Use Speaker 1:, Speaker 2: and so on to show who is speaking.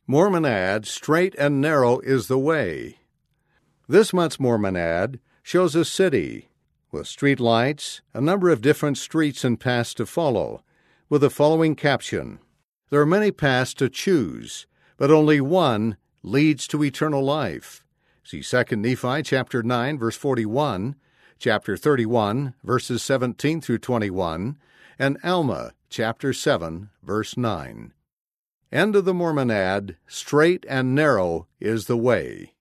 Speaker 1: Mormon ad, straight and narrow is the way. This month's Mormon ad shows a city with street lights, a number of different streets and paths to follow, with the following caption: "There are many paths to choose, but only one leads to eternal life." See 2 Nephi chapter 9, verse 41, chapter 31, verses 17 through 21, and Alma chapter 7, verse 9. End of the Mormon ad, straight and narrow is the way.